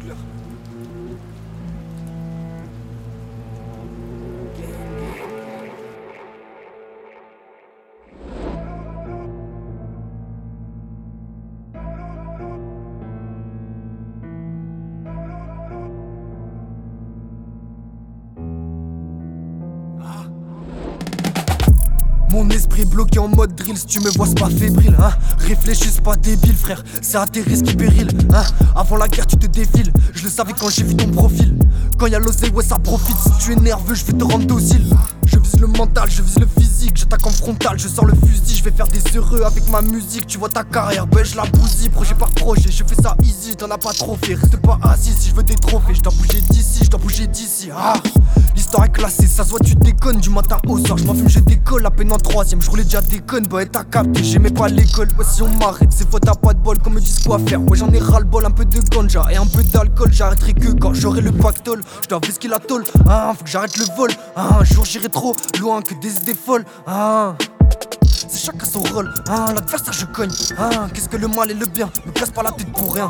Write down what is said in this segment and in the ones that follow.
Mon esprit bloqué en mode drill, si tu me vois c'est pas fébrile hein. Réfléchis c'est pas débile frère, c'est à tes risques et périls hein. Avant la guerre tu te défiles, je le savais quand j'ai vu ton profil. Quand y'a l'oseille ouais ça profite, si tu es nerveux je vais te rendre docile. Je vise le mental, je vise le physique, j'attaque en frontal, je sors le fusil. Je vais faire des heureux avec ma musique, tu vois ta carrière, ben je la bousille. Projet par projet, je fais ça easy, t'en as pas trop fait. Reste pas assis si je veux des trophées, je dois bouger d'ici, je dois bouger d'ici L'histoire est classée, ça se voit tu déconnes du matin au soir. Je m'en fume, je décolle à peine en troisième. Je roulais déjà des connes, bah et t'as capté, j'aimais pas l'école. Ouais si on m'arrête, c'est faute, t'as pas de bol, qu'on me dise quoi faire. Ouais j'en ai ras le bol, un peu de ganja et un peu d'alcool. J'arrêterai que quand j'aurai le pactole. Je dois whisky la tôle, faut que j'arrête le vol. Un jour j'irai trop loin que des idées folles. C'est chacun son rôle, l'adversaire je cogne. Qu'est-ce que le mal et le bien, me casse pas la tête pour rien.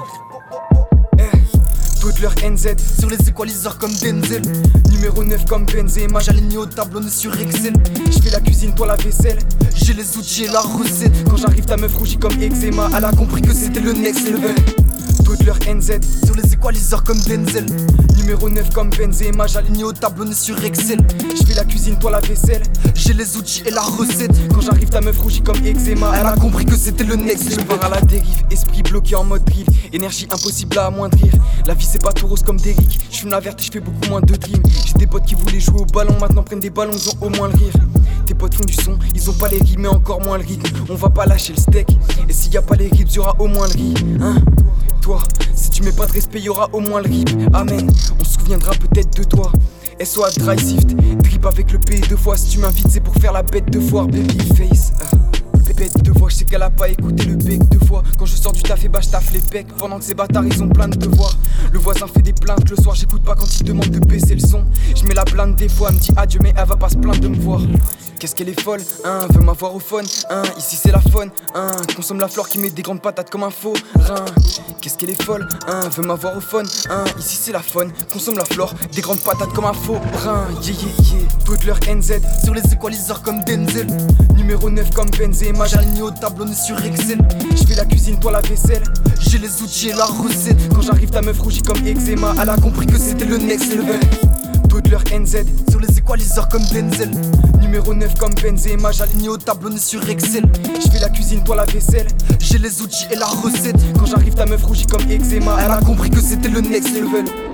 Toute leur NZ sur les équaliseurs comme Denzel. Numéro 9 comme Benzema, j'aligne au tableau, on est sur Excel. Je fais la cuisine, toi la vaisselle. J'ai les outils et la recette. Quand j'arrive ta meuf rougit comme eczéma. Elle a compris que c'était le next level. Toute leur NZ sur les équaliseurs comme Denzel. Numéro 9 comme Benzema, j'aligne au tableau, on est sur Excel. Je fais la cuisine, toi la vaisselle. J'ai les outils et la recette. Quand j'arrive ta meuf rougit comme eczéma. Elle a compris que c'était le next level. Je pars à la dérive, esprit bloqué en mode drill. Énergie impossible à amoindrir. La vie c'est pas tout rose comme Derrick. Je fume la verte et je fais beaucoup moins de dream. J'ai des potes qui voulaient jouer au ballon, maintenant prennent des ballons, ils ont au moins le rire. Tes potes font du son, ils ont pas les rimes mais encore moins le rythme. On va pas lâcher le steak. Et s'il y a pas les rips, y'aura au moins le riz. Toi, si tu mets pas de respect, y'aura au moins le rip. Amen, on se souviendra peut-être de toi. SOA Dry Sift, drip avec le P 2 fois. Si tu m'invites c'est pour faire la bête de foire, babyface. Bête de voix, je sais qu'elle a pas écouté le bec 2 fois. Quand je sors du taf et bah je taffe les pecs. Pendant que ces bâtards ils ont plein de devoirs. Le voisin fait des plaintes le soir, j'écoute pas quand il demande de baisser le son. Je mets la blinde des fois, elle me dit adieu mais elle va pas se plaindre de me voir. Qu'est-ce qu'elle est folle, veut m'avoir au phone, ici c'est la faune, consomme la flore qui met des grandes patates comme un faux rein. Qu'est-ce qu'elle est folle, veut m'avoir au phone, ici c'est la faune, consomme la flore, des grandes patates comme un faux rein. Toute leur NZ sur les équaliseurs comme Denzel. Numéro 9 comme Benzema, j'aligne au tableau, on est sur Excel. Je fais la cuisine, toi la vaisselle. J'ai les outils et la recette. Quand j'arrive ta meuf rougit comme eczéma. Elle a compris que c'était le next level. Toute leur NZ sur les équaliseurs comme Denzel. Numéro 9 comme Benzema, j'aligne au tableau, on est sur Excel. Je fais la cuisine, toi la vaisselle. J'ai les outils et la recette. Quand j'arrive ta meuf rougit comme eczéma. Elle a compris que c'était le next level.